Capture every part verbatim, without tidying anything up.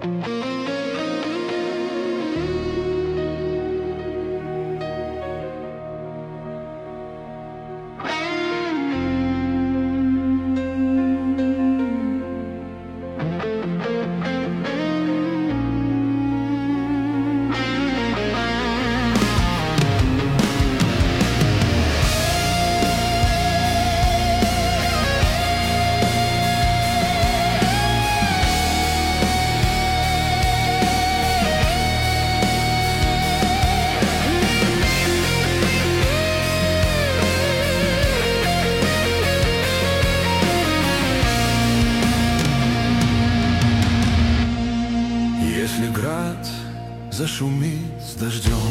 Если град зашумит с дождем,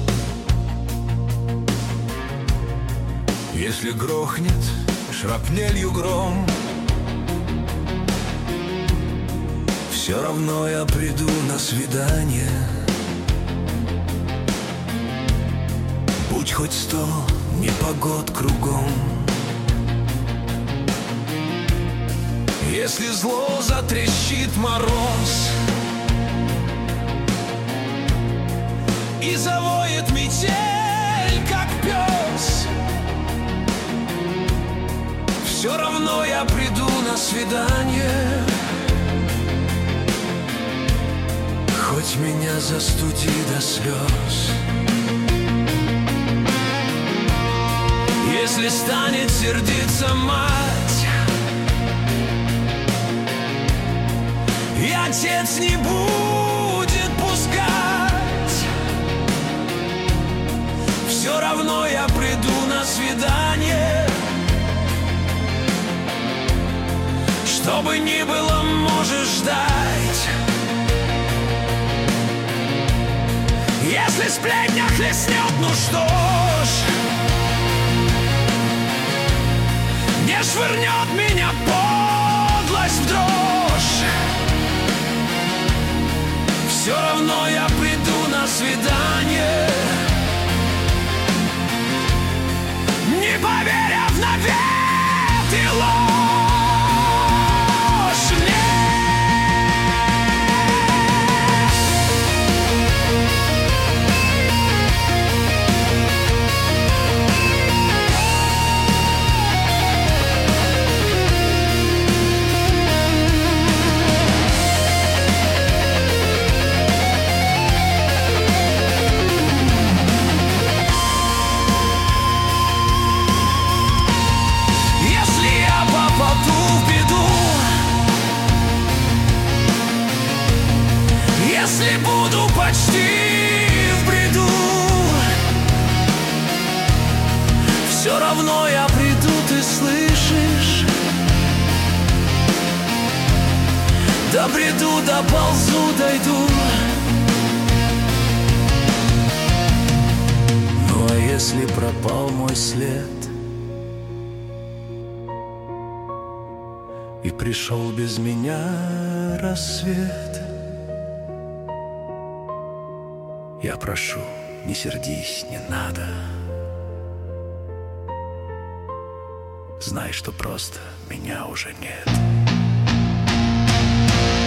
если грохнет шрапнелью гром, все равно я приду на свидание. Будь хоть сто непогод кругом. Если зло затрещит мороз и завоет метель, как пес, все равно я приду на свидание. Хоть меня застуди до слез. Если станет сердиться мать, и отец не будет пускать, все равно я приду на свидание. Что бы ни было, можешь ждать. Если сплетня хлестнет, ну что ж, не швырнет меня подлость в дрожь, все равно я приду на свидание, не поверя в навет и ложь. Если буду почти в бреду, все равно я приду, ты слышишь? Добреду, доползу, дойду. Ну а если пропал мой след и пришел без меня рассвет, я прошу, не сердись, не надо. Знай, что просто меня уже нет.